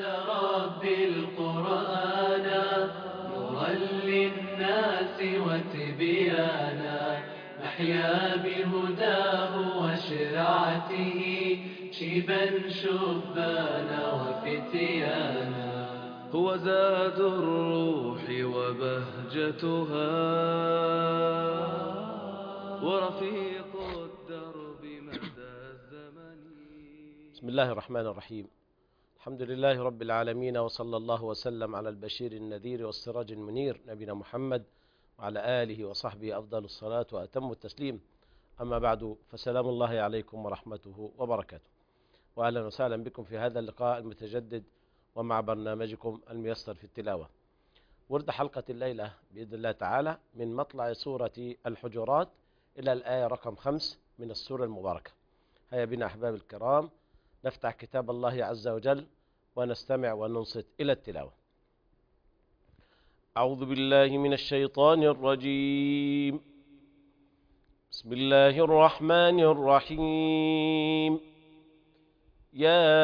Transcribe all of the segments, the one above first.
ربي القرآن نورا للناس وتبيانا نحيا بهداه وشرعته شيبا شبانا وفتيانا هو زاد الروح وبهجتها ورفيق الدرب مدى الزمن. بسم الله الرحمن الرحيم. الحمد لله رب العالمين، وصلى الله وسلم على البشير النذير والسراج المنير نبينا محمد وعلى آله وصحبه أفضل الصلاة وأتم التسليم. أما بعد، فسلام الله عليكم ورحمته وبركاته، وأهلا وسهلا بكم في هذا اللقاء المتجدد ومع برنامجكم الميسر في التلاوة. ورد حلقة الليلة بإذن الله تعالى من مطلع سورة الحجرات إلى الآية رقم 5 من السورة المباركة. هيا بنا أحباب الكرام نفتح كتاب الله عز وجل ونستمع وننصت إلى التلاوة. أعوذ بالله من الشيطان الرجيم. بسم الله الرحمن الرحيم. يا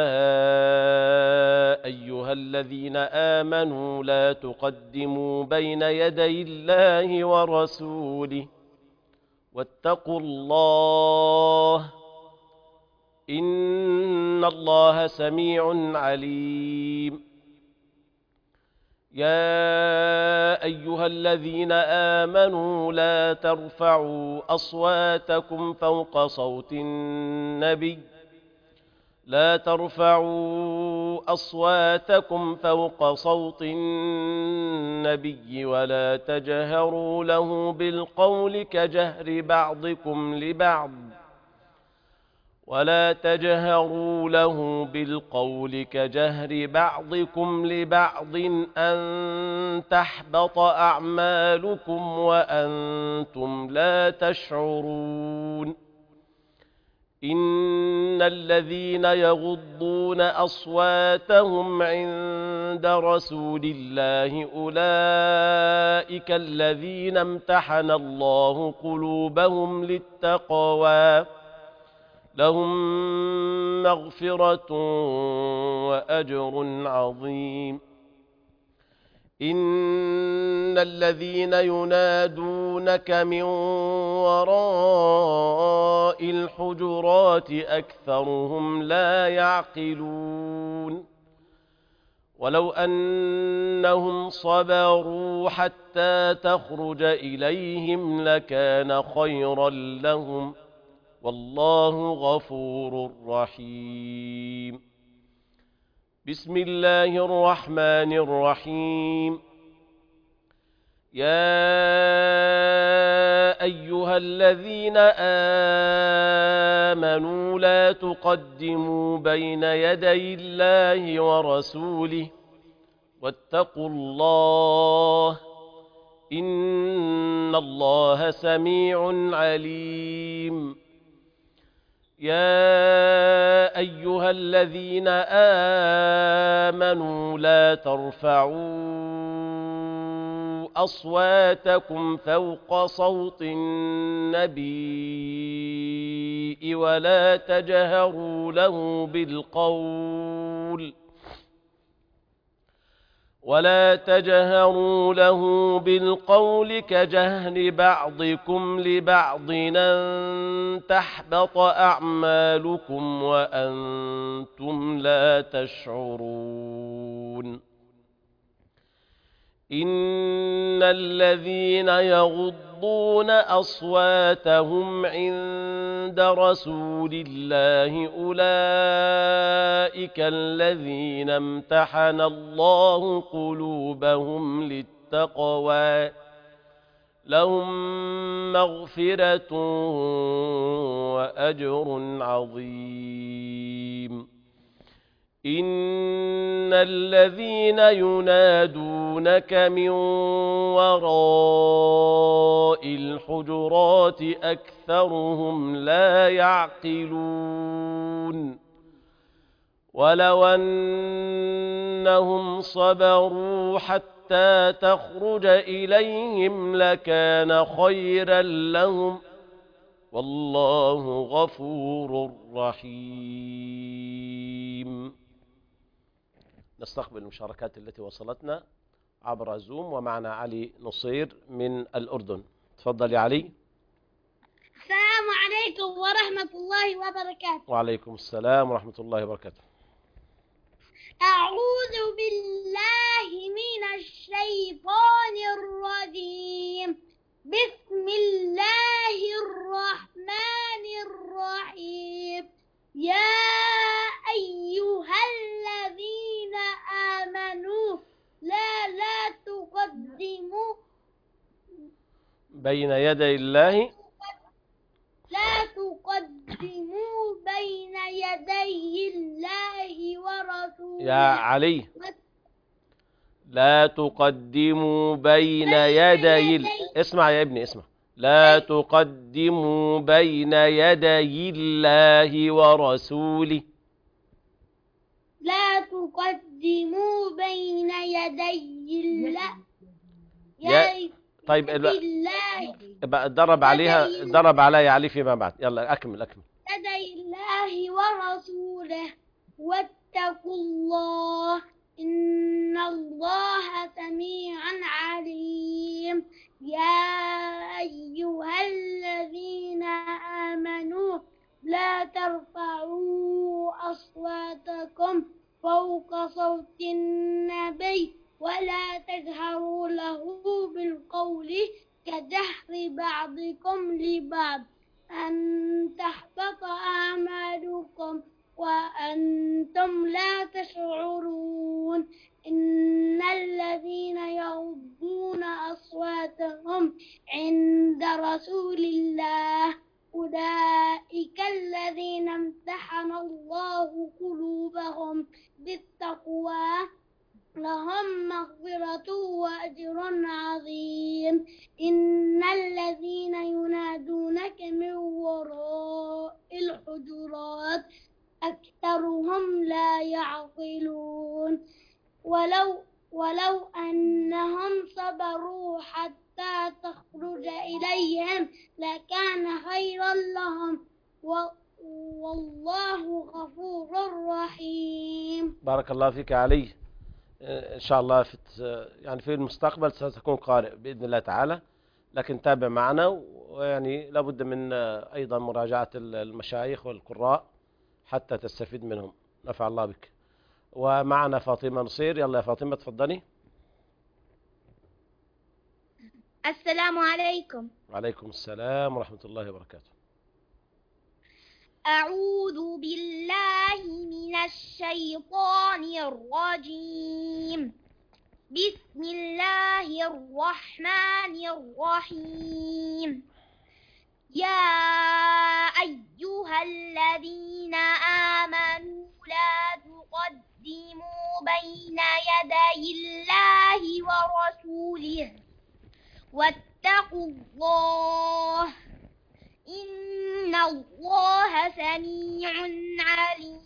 أيها الذين آمنوا لا تقدموا بين يدي الله ورسوله واتقوا الله إن الله سميع عليم. يا أيها الذين آمنوا لا ترفعوا أصواتكم فوق صوت النبي ولا تجهروا له بالقول كجهر بعضكم لبعض أن تحبط أعمالكم وأنتم لا تشعرون. إن الذين يغضون أصواتهم عند رسول الله أولئك الذين امتحن الله قلوبهم للتقوى لهم مغفرة وأجر عظيم. إن الذين ينادونك من وراء الحجرات أكثرهم لا يعقلون. ولو أنهم صبروا حتى تخرج إليهم لكان خيرا لهم والله غفور رحيم. بسم الله الرحمن الرحيم. يا أيها الذين آمنوا لا تقدموا بين يدي الله ورسوله واتقوا الله إن الله سميع عليم. يا أيها الذين آمنوا لا ترفعوا أصواتكم فوق صوت النبي ولا تجهروا له بالقول كجهر بعضكم لبعض أن تحبط أعمالكم وأنتم لا تشعرون. إن الذين يغضون أصواتهم عند رسول الله أولئك الذين امتحن الله قلوبهم للتقوى لهم مغفرة وأجر عظيم. إن الذين ينادونك من وراء الحجرات أكثرهم لا يعقلون. ولو أنهم صبروا حتى تخرج إليهم لكان خيرا لهم والله غفور رحيم. نستقبل المشاركات التي وصلتنا عبر زوم، ومعنا علي نصير من الأردن. تفضل يا علي. السلام عليكم ورحمة الله وبركاته. وعليكم السلام ورحمة الله وبركاته. أعوذ بالله من الشيطان الرجيم. بسم الله الرحمن الرحيم. يا أيها الذين آمنوا لا تقدموا بين يدي الله بين يدي الله ورسوله. يا علي، لا تقدموا بين يدي اسمع يا ابني، اسمع. لا تقدموا بين يدي الله ورسوله. لا تقدموا بين يدي الله. طيب الله اتدرب عليها، اتدرب عليها يا علي فيما بعد. يلا أكمل. يدي الله ورسوله واتقوا الله إن الله سميع عليم. يا أيها الذين آمنوا لا ترفعوا أصواتكم فوق صوت النبي ولا تجهروا له بالقول كجهر بعضكم لبعض أن تحبط أعمالكم وأنتم لا تشعرون. إن الذين يغضون أصواتهم عند رسول الله أولئك الذين امتحن الله قلوبهم بالتقوى لهم مغفرة وأجر عظيم. إن الذين ينادونك من وراء الحجرات أكثرهم لا يعقلون. ولو أنهم صبروا حتى تخرج إليهم لكان خيرا لهم والله غفور رحيم. بارك الله فيك يا علي. إن شاء الله في المستقبل ستكون قارئ بإذن الله تعالى، لكن تابع معنا، ويعني لابد من أيضا مراجعة المشايخ والقراء حتى تستفيد منهم. نفع الله بك. ومعنا فاطمة نصير. يلا يا فاطمة تفضلي. السلام عليكم. وعليكم السلام ورحمة الله وبركاته. أعوذ بالله من الشيطان الرجيم. بسم الله الرحمن الرحيم. يا أيها الذين آمنوا لا تقدموا بين يدي الله ورسوله واتقوا الله إن الله سميع عليم.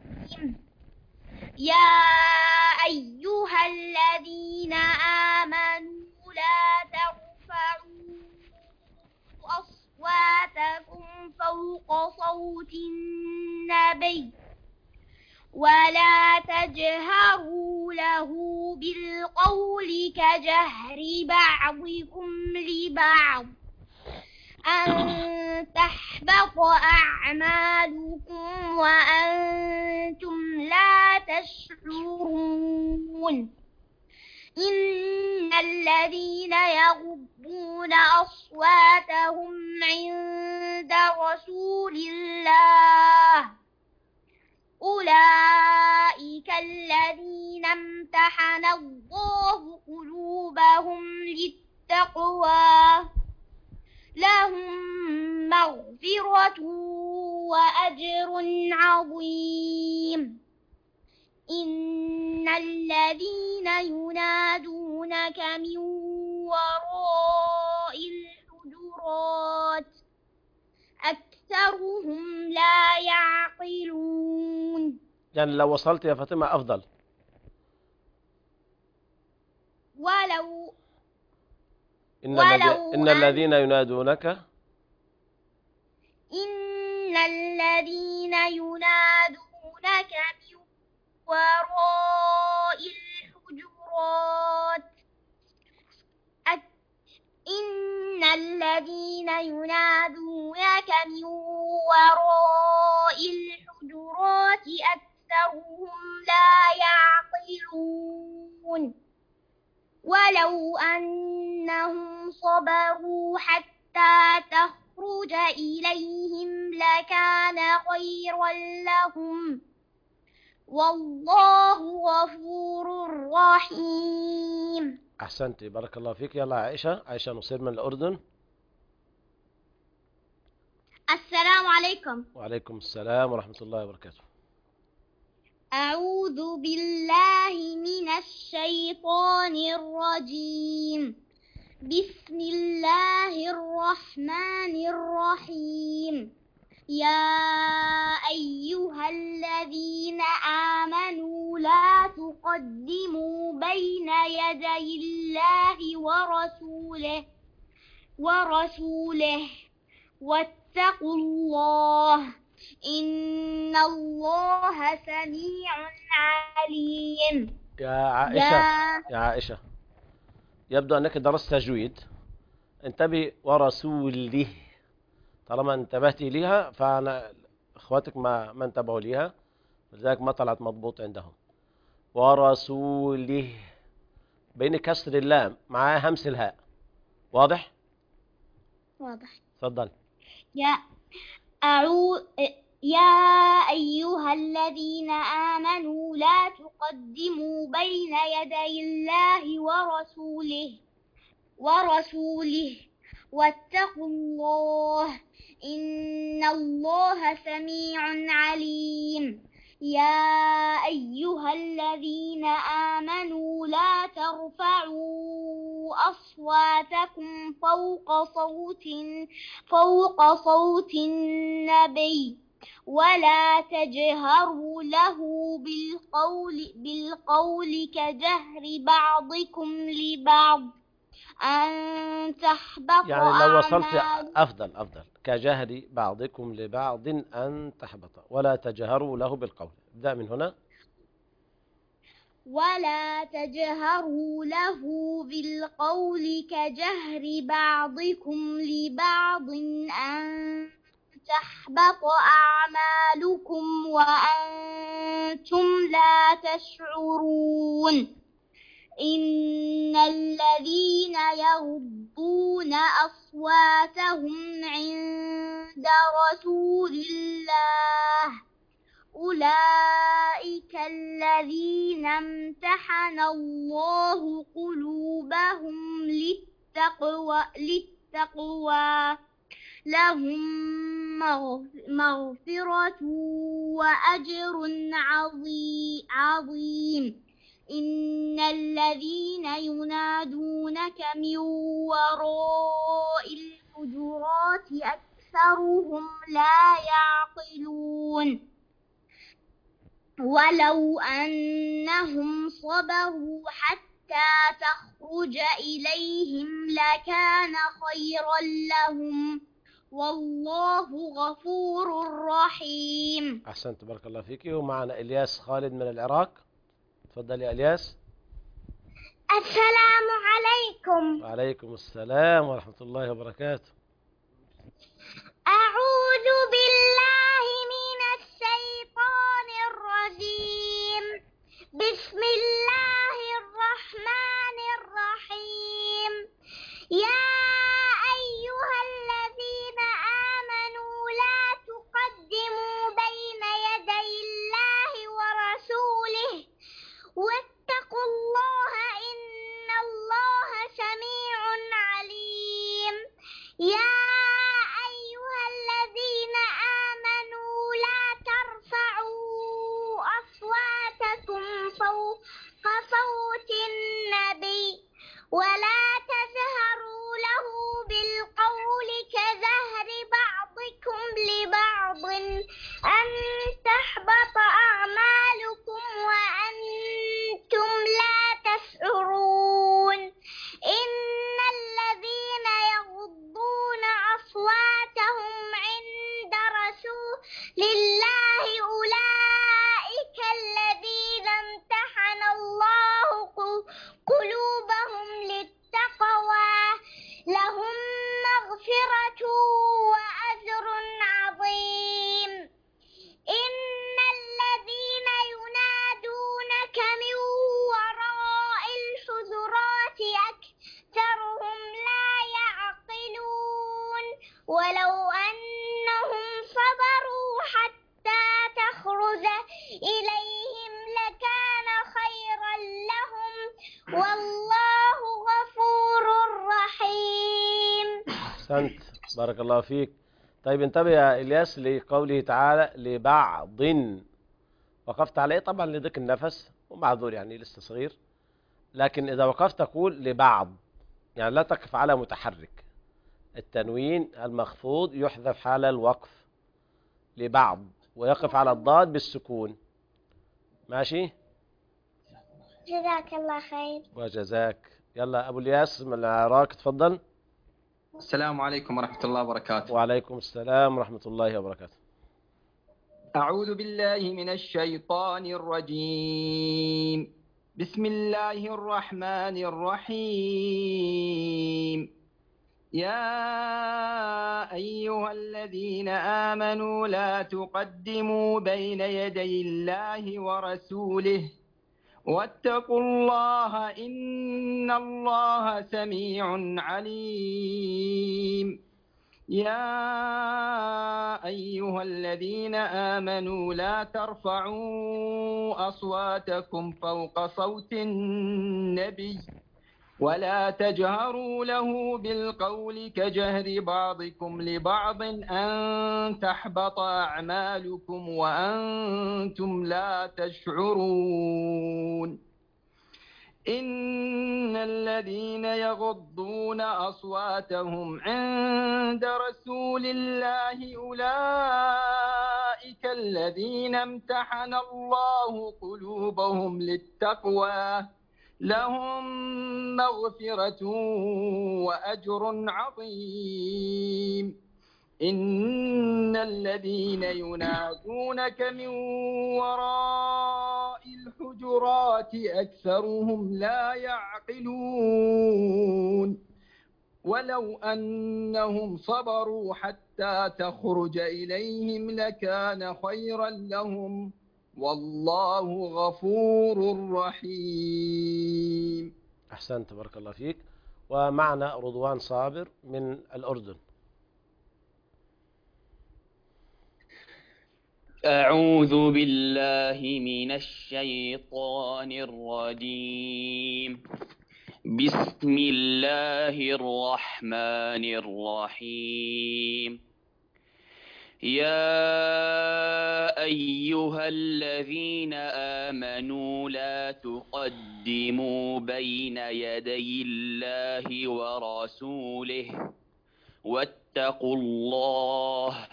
يا أيها الذين آمنوا لا ترفعوا أصواتكم فوق صوت النبي ولا تجهروا له بالقول كجهر بعضكم لبعض أن تحبط أعمالكم وأنتم لا تشعرون. إن الذين يغضون أصواتهم عند رسول الله أولئك الذين امتحن الله قلوبهم للتقوى لهم مغفرة وأجر عظيم. إن الذين ينادونك من وراء الحجرات أكثرهم لا يعقلون. يعني لو وصلت يا فاطمة أفضل. إن الذين ينادونك من وراء الذين ينادونك من وراء الحجرات أكثرهم لا يعقلون ولو أنهم صبروا حتى تخرج إليهم لكان خيرا لهم والله غفور رحيم. أحسنت، بارك الله فيك. يلا عائشة نصير من الأردن. السلام عليكم. وعليكم السلام ورحمة الله وبركاته. أعوذ بالله من الشيطان الرجيم. بسم الله الرحمن الرحيم. يا أيها الذين آمنوا لا تقدموا بين يدي الله ورسوله واتقوا الله إن الله سميع عليم. يا عائشة يبدو أنك درست تجويد. انتبه ورسوله، طالما انتبهتي ليها فأنا اخواتك ما انتبهوا ليها، لذلك ما طلعت مضبوط عندهم. ورسوله بين كسر اللام مع همس الهاء. واضح؟ واضح. تفضل. يا أيها الذين آمنوا لا تقدموا بين يدي الله ورسوله واتقوا الله إن الله سميع عليم. يا أيها الذين آمنوا لا ترفعوا أصواتكم فوق صوت النبي ولا تجهروا له بالقول كجهر بعضكم لبعض أن تحبط يعني لو وصلت أعمالكم. أفضل كجهر بعضكم لبعض أن تحبط ولا تجهروا له بالقول. ابدأ من هنا. ولا تجهروا له بالقول كجهر بعضكم لبعض أن تحبط أعمالكم وأنتم لا تشعرون. إن الذين يغضون أصواتهم عند رسول الله أولئك الذين امتحن الله قلوبهم للتقوى لهم مغفرة وأجر عظيم. إن الذين ينادونك من وراء الحجرات أكثرهم لا يعقلون ولو أنهم صبروا حتى تخرج إليهم لكان خيرا لهم والله غفور رحيم. أحسنت، بارك الله فيك. ومعنا إلياس خالد من العراق. تفضل يا إلياس. السلام عليكم. وعليكم السلام ورحمة الله وبركاته. أعوذ بالله من الشيطان الرجيم. بسم الله الرحمن الرحيم. يا أيها الذين آمنوا لا تقدموا بين يدي الله ورسوله واتقوا الله إن الله سميع عليم. يا أيها الذين آمنوا لا ترفعوا أصواتكم والله غفور رحيم. أحسنت، بارك الله فيك. طيب انتبه يا إلياس لقوله تعالى لبعض، وقفت عليه طبعا لضيق النفس ومعذور يعني لسه صغير، لكن إذا وقفت تقول لبعض، يعني لا تقف على متحرك. التنوين المخفوض يحذف حال الوقف لبعض، ويقف على الضاد بالسكون. ماشي؟ جزاك الله خير. وجزاك. يلا أبو الياس من العراق، تفضل. السلام عليكم ورحمة الله وبركاته. وعليكم السلام ورحمة الله وبركاته. أعوذ بالله من الشيطان الرجيم. بسم الله الرحمن الرحيم. يا أيها الذين آمنوا لا تقدموا بين يدي الله ورسوله واتقوا الله إن الله سميع عليم. يا أيها الذين آمنوا لا ترفعوا أصواتكم فوق صوت النبي ولا تجهروا له بالقول كجهر بعضكم لبعض أن تحبط أعمالكم وأنتم لا تشعرون. إن الذين يغضون أصواتهم عند رسول الله أولئك الذين امتحن الله قلوبهم للتقوى لهم مغفرة وأجر عظيم. إن الذين ينادونك من وراء الحجرات أكثرهم لا يعقلون. ولو أنهم صبروا حتى تخرج إليهم لكان خيرا لهم والله غفور رحيم. أحسنت، بارك الله فيك. ومعنا رضوان صابر من الأردن. أعوذ بالله من الشيطان الرجيم. بسم الله الرحمن الرحيم. يا أيها الذين آمنوا لا تقدموا بين يدي الله ورسوله واتقوا الله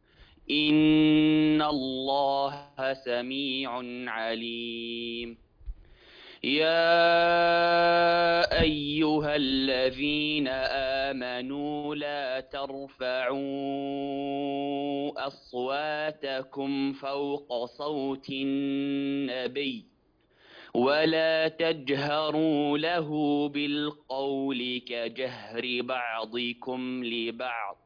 إن الله سميع عليم. يا أيها الذين آمنوا لا ترفعوا أصواتكم فوق صوت النبي ولا تجهروا له بالقول كجهر بعضكم لبعض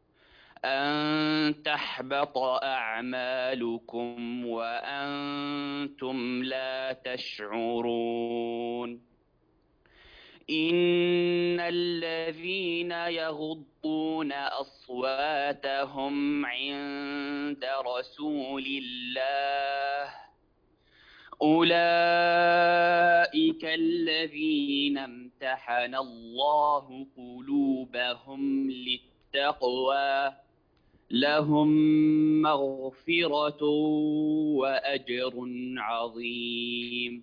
أن تحبط أعمالكم وأنتم لا تشعرون. إن الذين يغضون أصواتهم عند رسول الله أولئك الذين امتحن الله قلوبهم للتقوى لهم مغفرة وأجر عظيم.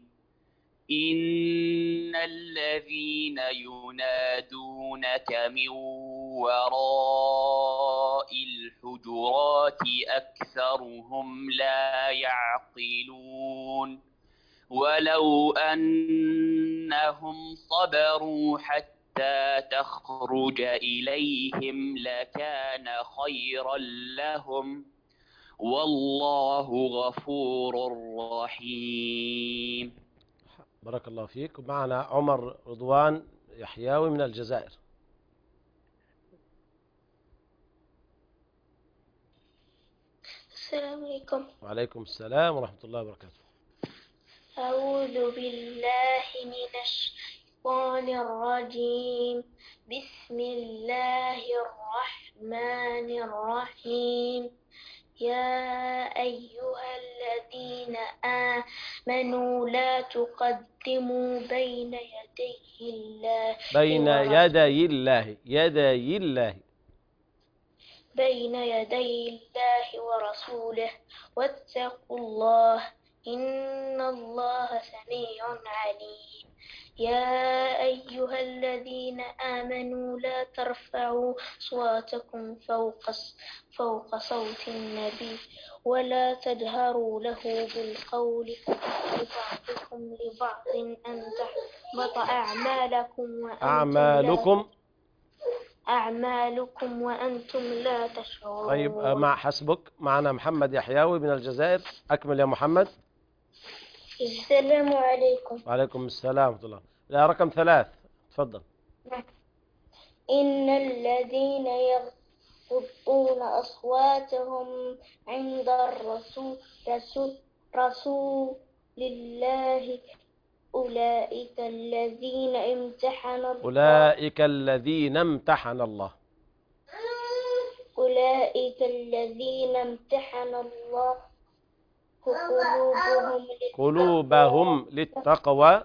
إن الذين ينادونك من وراء الحجرات أكثرهم لا يعقلون. ولو أنهم صبروا حتى تخرج إليهم لكان خيرا لهم والله غفور رحيم. بارك الله فيك. ومعنا عمر رضوان يحياوي من الجزائر. السلام عليكم. وعليكم السلام ورحمة الله وبركاته. أعوذ بالله من الشيطان الرجيم. بسم الله الرحمن الرحيم. يا أيها الذين آمنوا لا تقدموا بين يدي الله بين يدي الله، يدي الله. بين يدي الله ورسوله واتقوا الله إن الله سميع عليم. يا أيها الذين آمنوا لا ترفعوا أصواتكم فوق صوت النبي ولا تجهروا له بالقول كجهر بعضكم لبعض أن تحبط أعمالكم وأنتم لا تشعرون. طيب مع حسبك. معنا محمد يحيوي من الجزائر. أكمل يا محمد. السلام عليكم. وعليكم السلام ورحمة الله. لا، رقم 3 تفضل. إن الذين يغضون أصواتهم عند رسول الله أولئك الذين امتحن الله أولئك الذين امتحن الله قلوبهم للتقوى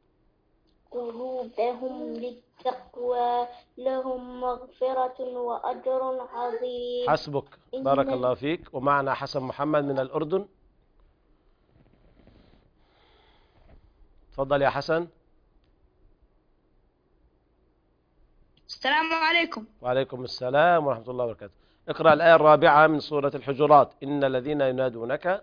لهم مغفرة وأجر عظيم. حسبك. بارك الله فيك. ومعنا حسن محمد من الأردن. تفضل يا حسن. السلام عليكم. وعليكم السلام ورحمة الله وبركاته. اقرأ الآية الرابعة من سورة الحجرات. إن الذين ينادونك.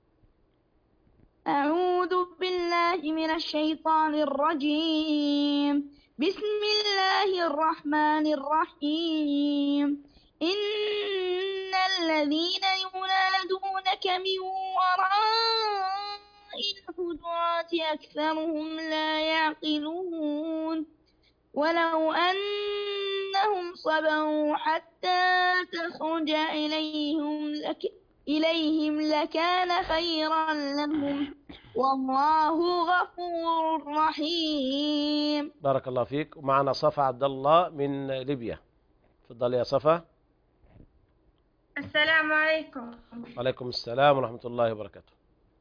أعوذ بالله من الشيطان الرجيم. بسم الله الرحمن الرحيم. إن الذين ينادونك من وراء الحجرات أكثرهم لا يعقلون ولو أنهم صبروا حتى تخرج إليهم لكان خيرا لهم والله غفور رحيم. بارك الله فيك. ومعنا صفا عبد الله من ليبيا. تفضل يا صفا. السلام عليكم. وعليكم السلام ورحمة الله وبركاته.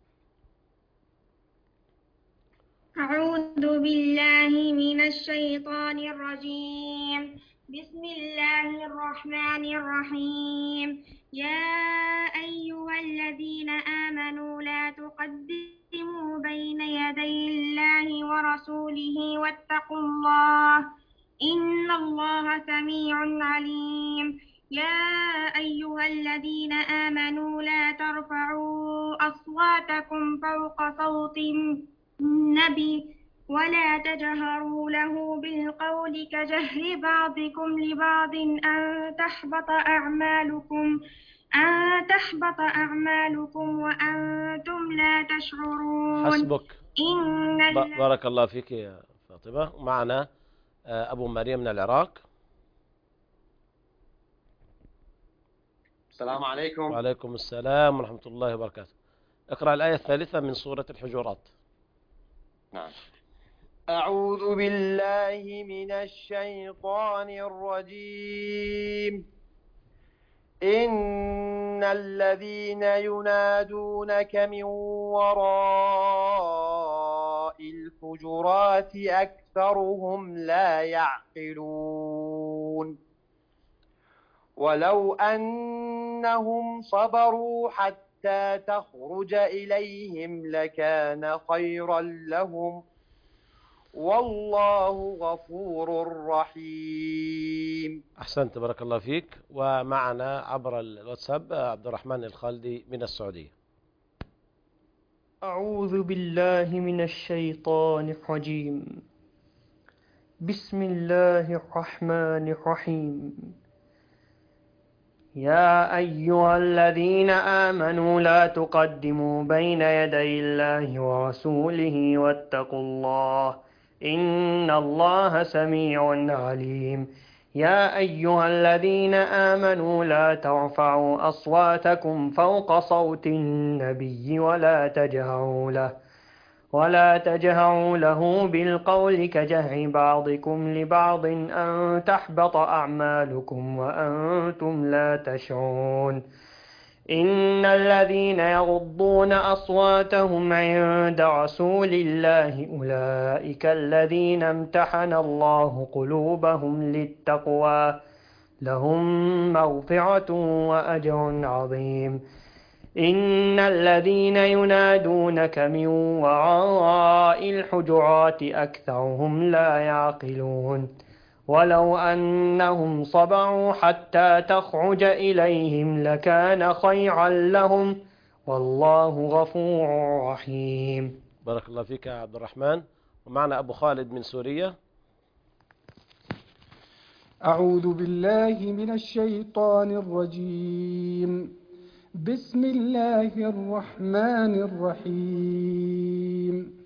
أعوذ بالله من الشيطان الرجيم. بسم الله الرحمن الرحيم. يا أيها الذين آمنوا لا تقدموا بين يدي الله ورسوله واتقوا الله إن الله سميع عليم. يا أيها الذين آمنوا لا ترفعوا أصواتكم فوق صوت النبي ولا تجهروا له بالقول كجهر بعضكم لبعض أن تحبط أعمالكم وأنتم لا تشعرون. حسبك. بارك الله فيك يا فاطمة. معنا أبو مريم من العراق. السلام عليكم. وعليكم السلام ورحمة الله وبركاته. اقرأ الآية الثالثة من سورة الحجرات. نعم. أعوذ بالله من الشيطان الرجيم. إن الذين ينادونك من وراء الحجرات أكثرهم لا يعقلون ولو أنهم صبروا حتى تخرج إليهم لكان خيرا لهم والله غفور رحيم. أحسنت. بارك الله فيك. ومعنا عبر الواتساب عبد الرحمن الخالدي من السعودية. أعوذ بالله من الشيطان الرجيم. بسم الله الرحمن الرحيم. يا أيها الذين آمنوا لا تقدموا بين يدي الله ورسوله واتقوا الله إن الله سميع عليم. يا أيها الذين آمنوا لا ترفعوا أصواتكم فوق صوت النبي ولا تجهروا له بالقول كجهر بعضكم لبعض أن تحبط أعمالكم وأنتم لا تشعرون. إن الذين يغضون أصواتهم عند رسول الله أولئك الذين امتحن الله قلوبهم للتقوى لهم مغفرة وأجر عظيم. إن الذين ينادونك من وراء الحجرات أكثرهم لا يعقلون ولو أنهم صبروا حتى تخرج إليهم لكان خيرا لهم والله غفور رحيم. بارك الله فيك يا عبد الرحمن. ومعنا أبو خالد من سوريا. أعوذ بالله من الشيطان الرجيم. بسم الله الرحمن الرحيم.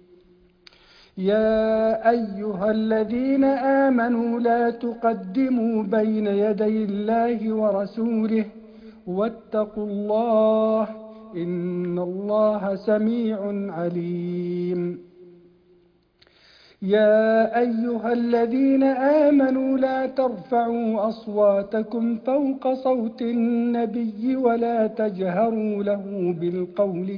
يا أيها الذين آمنوا لا تقدموا بين يدي الله ورسوله واتقوا الله إن الله سميع عليم. يا أيها الذين آمنوا لا ترفعوا أصواتكم فوق صوت النبي ولا تجهروا له بالقول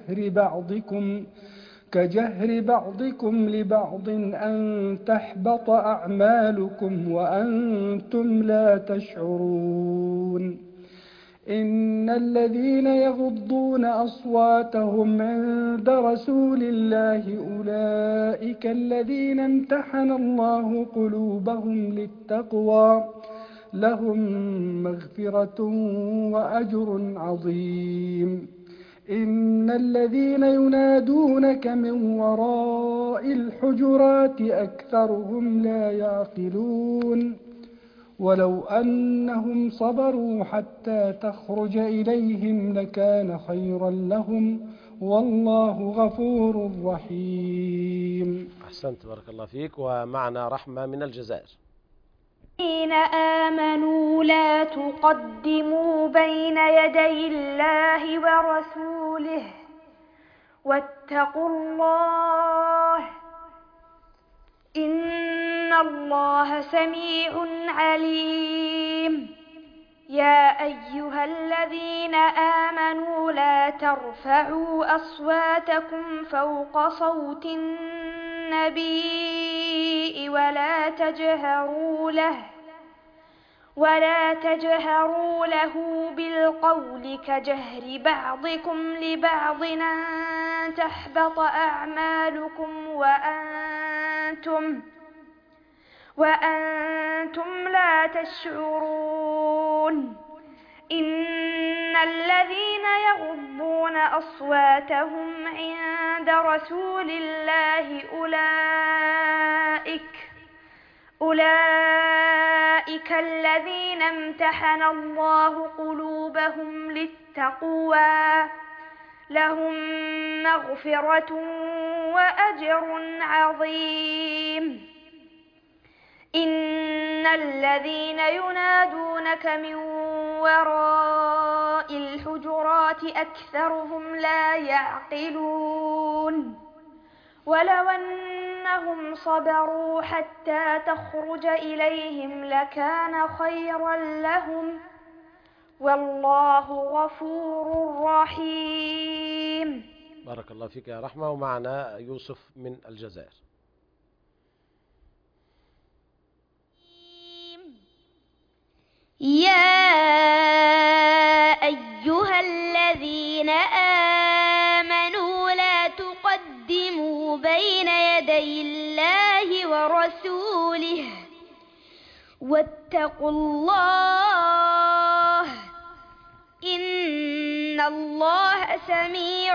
كجهر بعضكم لبعض أن تحبط أعمالكم وأنتم لا تشعرون. إن الذين يغضون أصواتهم عند رسول الله أولئك الذين امتحن الله قلوبهم للتقوى لهم مغفرة وأجر عظيم. إن الذين ينادونك من وراء الحجرات أكثرهم لا يعقلون ولو أنهم صبروا حتى تخرج إليهم لكان خيرا لهم والله غفور رحيم. أحسنت بارك الله فيك. ومعنا رحمة من الجزائر. الذين آمنوا لا تقدموا بين يدي الله ورسوله واتقوا الله إن الله سميع عليم. يا أيها الذين آمنوا لا ترفعوا أصواتكم فوق صوت النبي ولا تجهروا له بالقول كجهر بعضكم لبعض أن تحبط أعمالكم وأنتم لا تشعرون. إن الذين يغضون أصواتهم عند رسول الله أولئك الذين امتحن الله قلوبهم للتقوى لهم مغفرة وأجر عظيم. إن الذين ينادونك من وراء الحجرات أكثرهم لا يعقلون ولو أنهم صبروا حتى تخرج إليهم لكان خيرا لهم والله غفور رحيم. بارك الله فيك يا رحمة. ومعنا يوسف من الجزائر. يا أيها الذين آمنوا لا تقدموا بين يدي الله ورسوله واتقوا الله إن الله سميع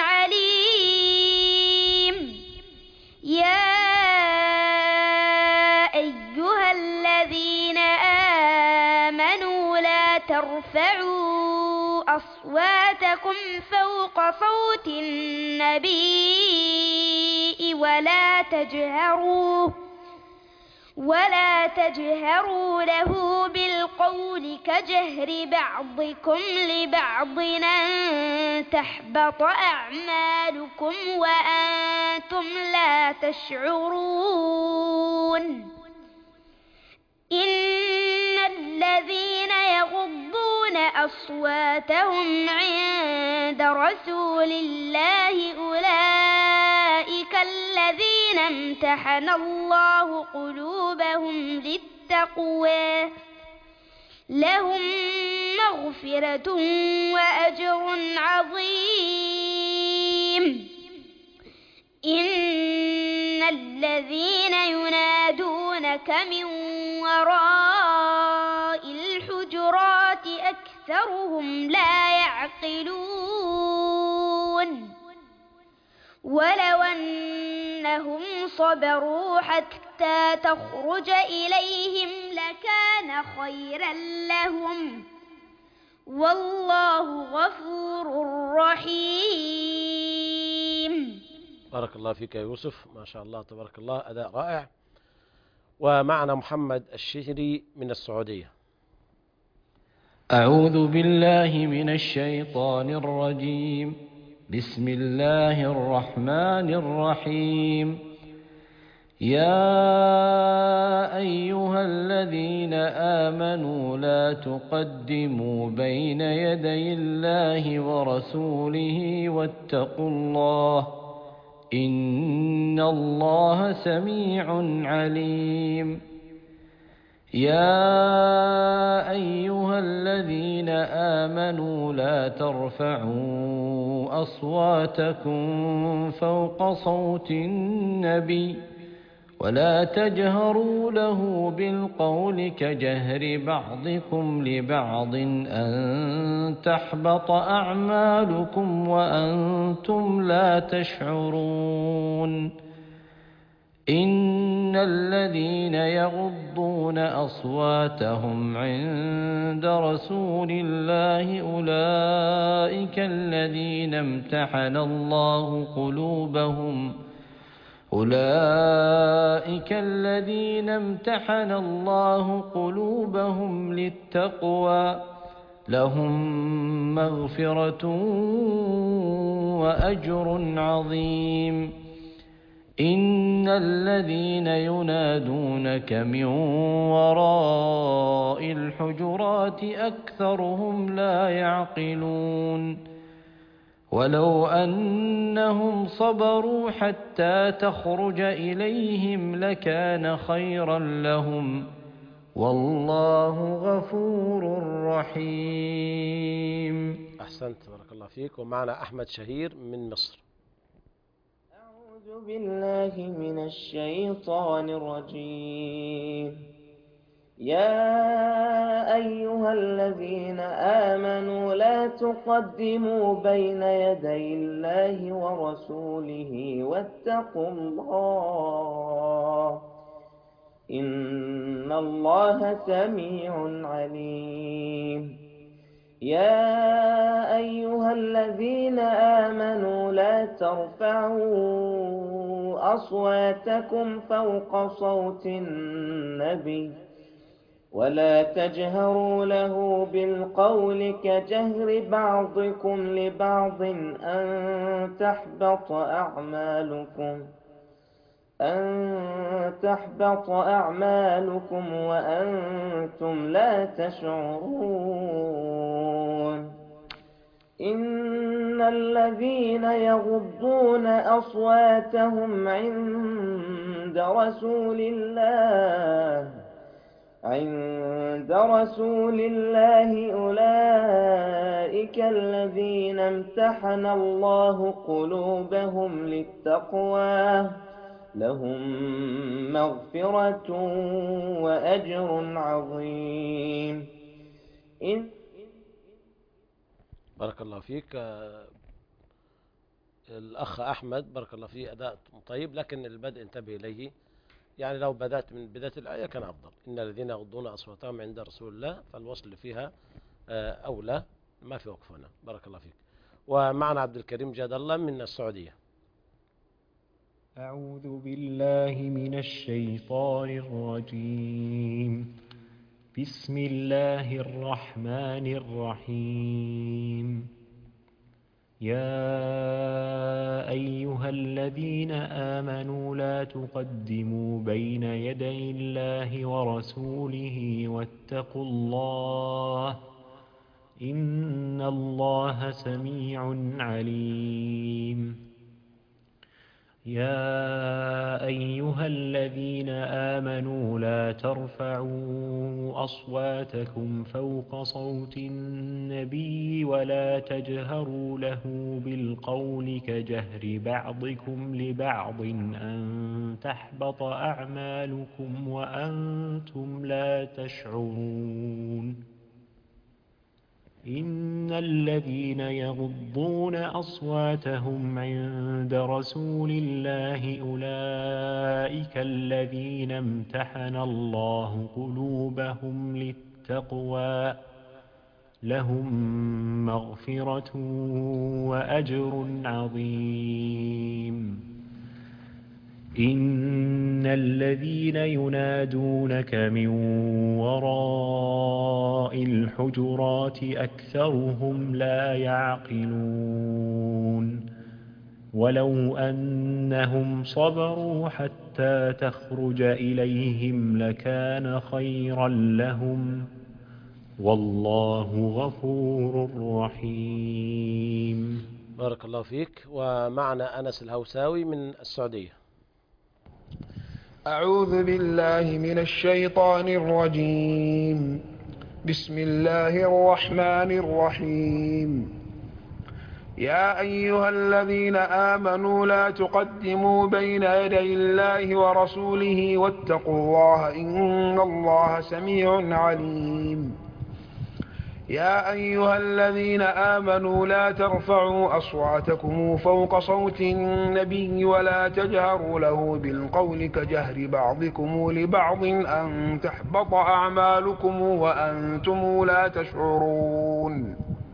عليم. يا أيها الذين آمنوا لا ترفعوا أصواتكم فوق صوت النبي ولا تجهروا له بالقول كجهر بعضكم لبعض أن تحبط أعمالكم وأنتم لا تشعرون. إن الذين يغضون أصواتهم عند رسول الله أولئك الذين امتحن الله قلوبهم للتقوى لهم مغفرة وأجر عظيم. إن الذين ينادونك من وراء الحجرات أكثرهم لا يعقلون ولو أنهم صبروا حتى تخرج إليهم لكان خيرا لهم والله غفور رحيم. بارك الله فيك يا يوسف، ما شاء الله تبارك الله، أداء رائع. ومعنا محمد الشهري من السعودية. أعوذ بالله من الشيطان الرجيم. بسم الله الرحمن الرحيم. يا أيها الذين آمنوا لا تقدموا بين يدي الله ورسوله واتقوا الله إن الله سميع عليم. يا أيها الذين آمنوا لا ترفعوا أصواتكم فوق صوت النبي ولا تجهروا له بالقول كجهر بعضكم لبعض أن تحبط أعمالكم وأنتم لا تشعرون. إن الذين يغضون أصواتهم عند رسول الله أولئك الذين امتحن الله قلوبهم للتقوى لهم مغفرة وأجر عظيم. إن الذين ينادونك من وراء الحجرات أكثرهم لا يعقلون ولو أنهم صبروا حتى تخرج إليهم لكان خيرا لهم والله غفور رحيم. أحسنت، بارك الله فيك. ومعنا أحمد شهير من مصر. أعوذ بالله من الشيطان الرجيم. يا أيها الذين آمنوا لا تقدموا بين يدي الله ورسوله واتقوا الله إن الله سميع عليم. يا أيها الذين آمنوا لا ترفعوا أصواتكم فوق صوت النبي ولا تجهروا له بالقول كجهر بعضكم لبعض أن تحبط أعمالكم وأنتم لا تشعرون. إن الذين يغضون أصواتهم عند رسول الله أولئك الذين امتحن الله قلوبهم للتقوى لهم مغفرة وأجر عظيم. بارك الله فيك. الأخ أحمد بارك الله فيه، أداء طيب، لكن البدء انتبه إليه. يعني لو بدأت من بداية الآية كان أفضل. إن الذين يغضون أصواتهم عند رسول الله، فالوصل فيها أولى، ما في وقف هنا. بارك الله فيك. ومعنا عبد الكريم جاد الله من السعودية. أعوذ بالله من الشيطان الرجيم. بسم الله الرحمن الرحيم. يا أيها الذين آمنوا لا تقدموا بين يدي الله ورسوله واتقوا الله إن الله سميع عليم. يا أيها الذين آمنوا لا ترفعوا أصواتكم فوق صوت النبي ولا تجهروا له بالقول كجهر بعضكم لبعض أن تحبط أعمالكم وأنتم لا تشعرون. إن الذين يغضون أصواتهم عند رسول الله أولئك الذين امتحن الله قلوبهم للتقوى لهم مغفرة وأجر عظيم. إن الذين ينادونك من وراء الحجرات أكثرهم لا يعقلون. ولو أنهم صبروا حتى تخرج إليهم لكان خيرا لهم والله غفور رحيم. بارك الله فيك. ومعنا أنس الهوساوي من السعودية. أعوذ بالله من الشيطان الرجيم. بسم الله الرحمن الرحيم. يا أيها الذين آمنوا لا تقدموا بين يدي الله ورسوله واتقوا الله إن الله سميع عليم. يا أيها الذين آمنوا لا ترفعوا أصواتكم فوق صوت النبي ولا تجهروا له بالقول كجهر بعضكم لبعض أن تحبط أعمالكم وأنتم لا تشعرون.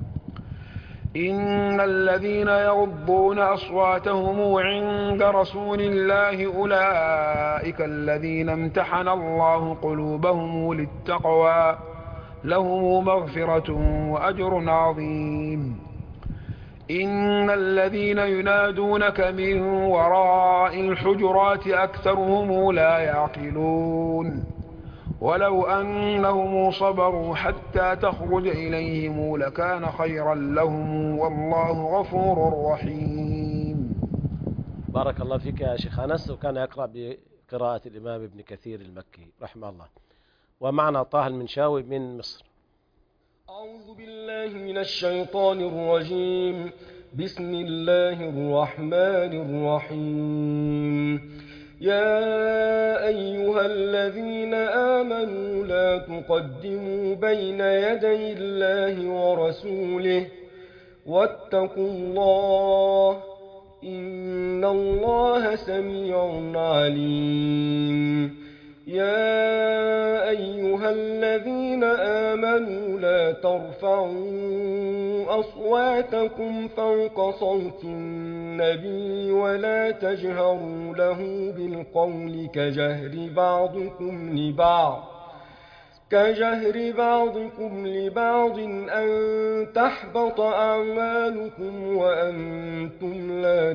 إن الذين يغضون أصواتهم عند رسول الله أولئك الذين امتحن الله قلوبهم للتقوى لهم مغفرة وأجر عظيم. إن الذين ينادونك من وراء الحجرات أكثرهم لا يعقلون. ولو أنهم صبروا حتى تخرج إليهم لكان خيرا لهم والله غفور رحيم. بارك الله فيك يا شيخ أنس. وكان يقرأ بقراءة الإمام ابن كثير المكي رحمه الله. ومعنا طه المنشاوي من مصر. أعوذ بالله من الشيطان الرجيم. بسم الله الرحمن الرحيم. يا أيها الذين آمنوا لا تقدموا بين يدي الله ورسوله واتقوا الله إن الله سميع عليم. يا أيها الذين آمنوا لا ترفعوا أصواتكم فوق صوت النبي ولا تجهروا له بالقول كجهر بعضكم لبعض أن تحبط أعمالكم وأنتم لا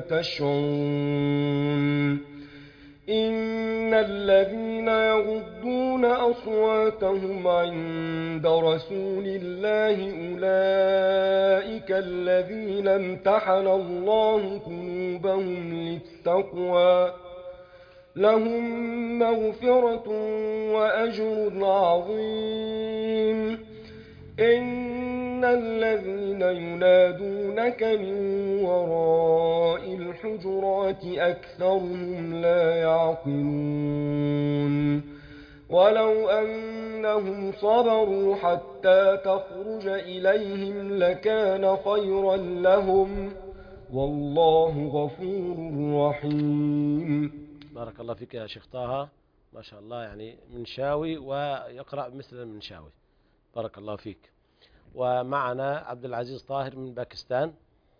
تشعرون. إن الذين يغضون أصواتهم عند رسول الله أولئك الذين امتحن الله قلوبهم للتقوى لهم مغفرة وأجر عظيم. إن الذين ينادونك من وراء الحجرات أكثرهم لا يعقلون. ولو أنهم صبروا حتى تخرج إليهم لكان خيرا لهم والله غفور رحيم. بارك الله فيك يا شيخ طه. ما شاء الله، يعني منشاوي ويقرأ مثل المنشاوي. بارك الله فيك. ومعنا عبد العزيز طاهر من باكستان.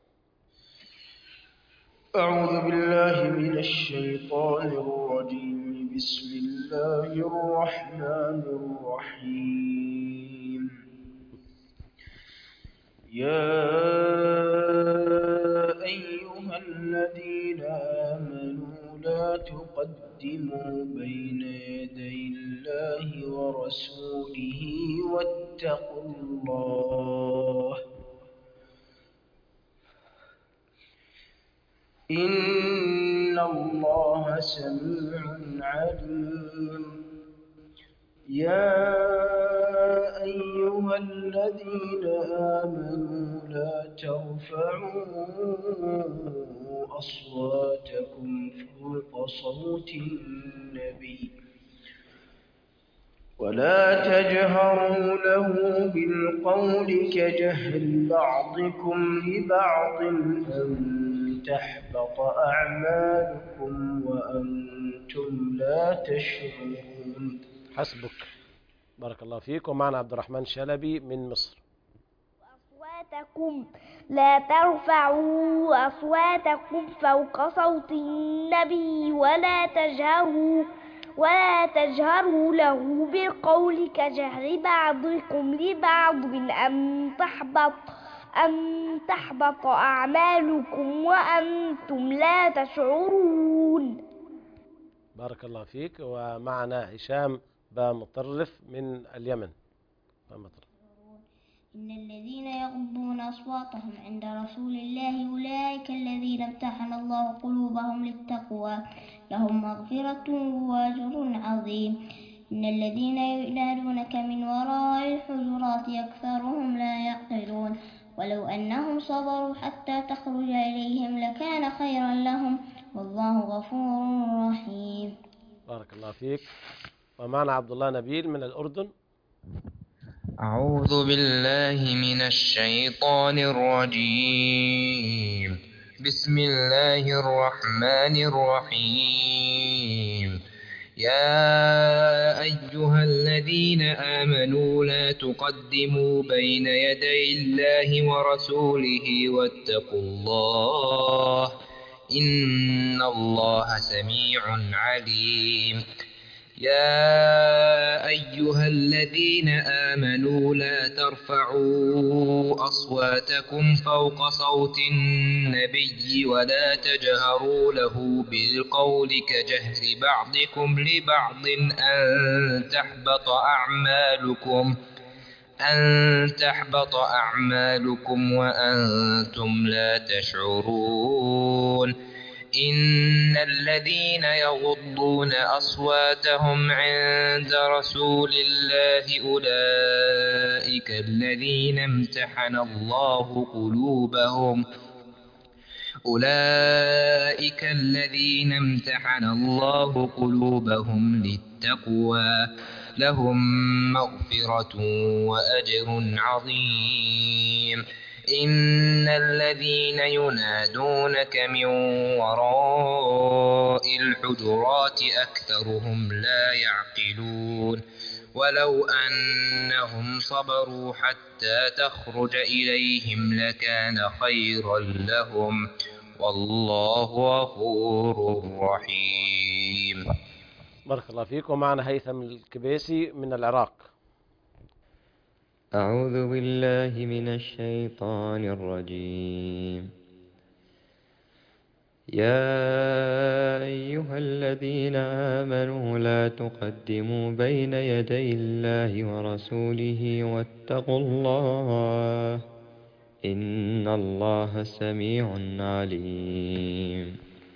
أعوذ بالله من الشيطان الرجيم. بسم الله الرحمن الرحيم. يا أيها الذين آمنوا لا تقدموا تقدموا بين يدي الله ورسوله واتقوا الله إن الله سميع عليم. يا أيها الذين آمنوا لا ترفعوا أصواتكم فوق صوت النبي ولا تجهروا له بالقول كجهر بعضكم لبعض أن تحبط أعمالكم وأنتم لا تشعرون. حسبك. بارك الله فيك. ومعنا عبد الرحمن شلبي من مصر. أصواتكم لا ترفعوا أصواتكم فوق صوت النبي ولا تجهروا له بالقول كجهر بعضكم لبعض أن تحبط أعمالكم وأنتم لا تشعرون. بارك الله فيك. ومعنا هشام بمطرف من اليمن. إن الذين يغضون أصواتهم عند رسول الله أولئك الذين امتحن الله قلوبهم للتقوى لهم مغفرة وأجر عظيم. إن الذين ينادونك من وراء الحجرات أكثرهم لا يعقلون ولو أنهم صبروا حتى تخرج إليهم لكان خيرا لهم والله غفور رحيم. بارك الله فيك. ومعنا عبد الله نبيل من الأردن. أعوذ بالله من الشيطان الرجيم. بسم الله الرحمن الرحيم. يا أيها الذين آمنوا لا تقدموا بين يدي الله ورسوله واتقوا الله إن الله سميع عليم. يا أيها الذين آمنوا لا ترفعوا أصواتكم فوق صوت النبي ولا تجهروا له بالقول كجهر بعضكم لبعض أن تحبط أعمالكم وأنتم لا تشعرون. إن الذين يغضون أصواتهم عند رسول الله أولئك الذين امتحن الله قلوبهم للتقوى لهم مغفرة وأجر عظيم. إن الذين ينادونك من وراء الحجرات أكثرهم لا يعقلون ولو أنهم صبروا حتى تخرج إليهم لكان خيرا لهم والله غفور رحيم. بارك الله فيك. ومعنا هيثم الكبيسي من العراق. أعوذ بالله من الشيطان الرجيم. يا أيها الذين آمنوا لا تقدموا بين يدي الله ورسوله واتقوا الله إن الله سميع عليم.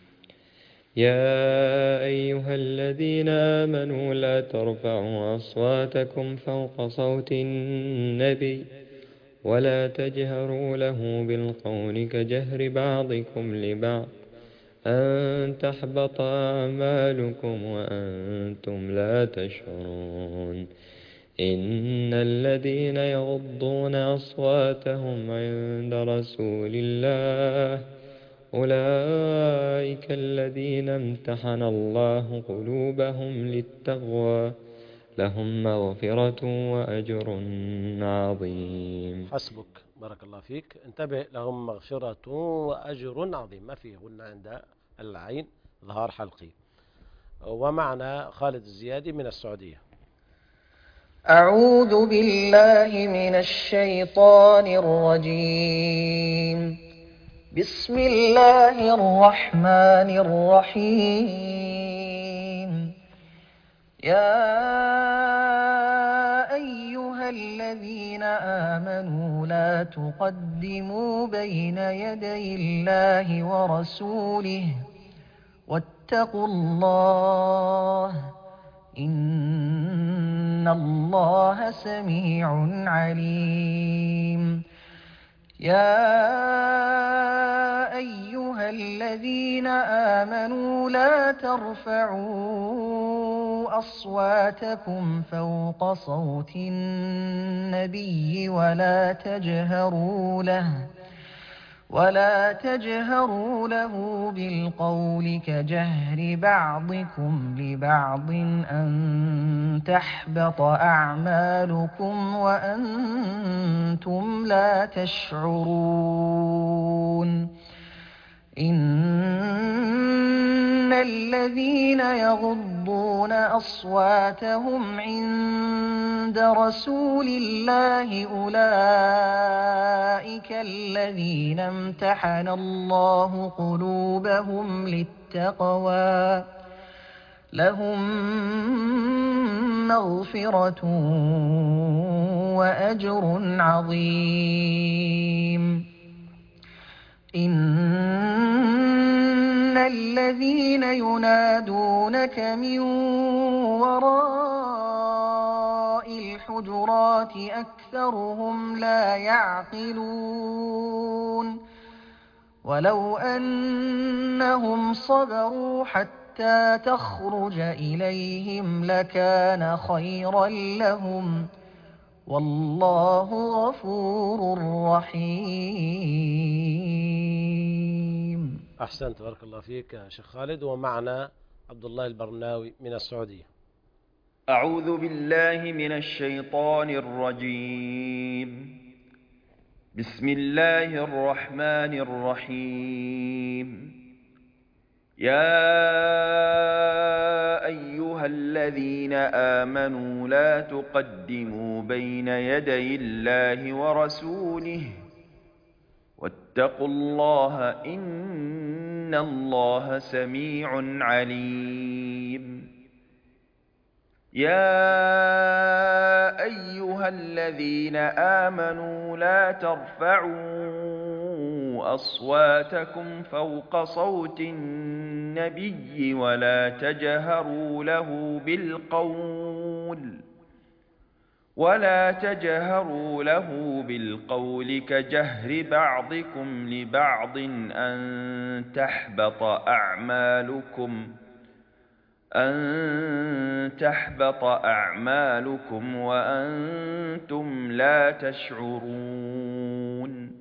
يا أيها الذين آمنوا لا ترفعوا أصواتكم فوق صوت النبي ولا تجهروا له بالقول كجهر بعضكم لبعض أن تحبط أعمالكم وأنتم لا تشعرون. إن الذين يغضون أصواتهم عند رسول الله أولئك الذين امتحن الله قلوبهم للتقوى لهم مغفرة وأجر عظيم. حسبك. بارك الله فيك. انتبه، لهم مغفرة وأجر عظيم، ما فيه غنى عند العين، ظهار حلقي. ومعنا خالد الزيادي من السعودية. أعوذ بالله من الشيطان الرجيم. بسم الله الرحمن الرحيم. يا أيها الذين آمنوا لا تقدموا بين يدي الله ورسوله واتقوا الله إن الله سميع عليم. يا أيها الذين آمنوا لا ترفعوا أصواتكم فوق صوت النبي ولا تجهروا له بالقول كجهر بعضكم لبعض أن تحبط أعمالكم وأنتم لا تشعرون. إن الذين يغضون أصواتهم عند رسول الله أولئك الذين امتحن الله قلوبهم للتقوى لهم مغفرة وأجر عظيم. إن الذين ينادونك من وراء الحجرات أكثرهم لا يعقلون. ولو أنهم صبروا حتى تخرج إليهم لكان خيرا لهم والله غفور رحيم. أحسنت، بارك الله فيك يا شيخ خالد. ومعنا عبد الله البرناوي من السعودية. أعوذ بالله من الشيطان الرجيم. بسم الله الرحمن الرحيم. يا أيها الذين آمنوا لا تقدموا بين يدي الله ورسوله واتقوا الله إن الله سميع عليم. يا أيها الذين آمنوا لا ترفعوا أصواتكم فوق صوت النبي ولا تجهروا له بالقول كجهر بعضكم لبعض أن تحبط أعمالكم وأنتم لا تشعرون.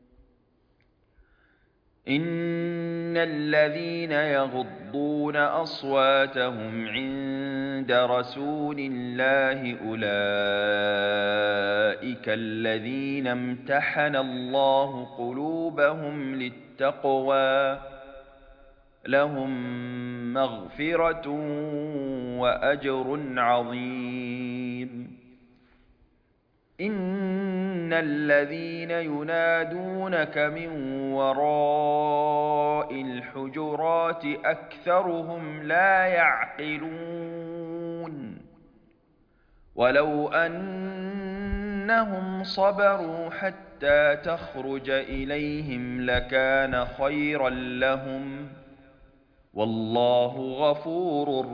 إن الذين يغضون أصواتهم عند رسول الله أولئك الذين امتحن الله قلوبهم للتقوى لهم مغفرة وأجر عظيم. إن الذين ينادونك من وراء الحجرات أكثرهم لا يعقلون. ولو أنهم صبروا حتى تخرج إليهم لكان خيرا لهم والله غفور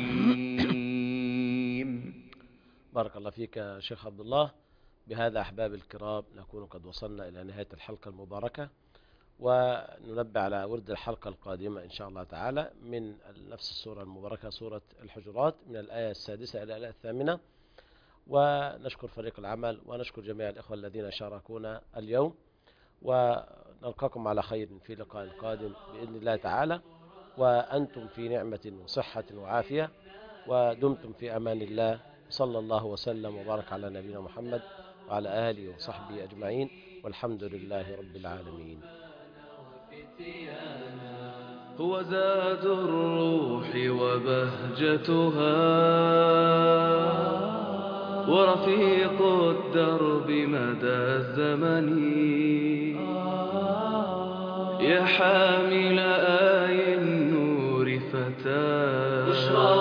رحيم. بارك الله فيك يا شيخ عبد الله. بهذا أحباب الكرام نكون قد وصلنا إلى نهاية الحلقة المباركة، وننبه على ورد الحلقة القادمة إن شاء الله تعالى من نفس السورة المباركة، سورة الحجرات، من الآية 6 إلى الآية 8. ونشكر فريق العمل ونشكر جميع الإخوة الذين شاركونا اليوم، ونلقاكم على خير في لقاء قادم بإذن الله تعالى، وأنتم في نعمة وصحة وعافية، ودمتم في أمان الله. صلى الله وسلم وبارك على نبينا محمد وعلى آله وصحبه أجمعين، والحمد لله رب العالمين. هو زاد الروح وبهجتها ورفيق الدرب مدى الزمن، يا حامل آي النور فتاه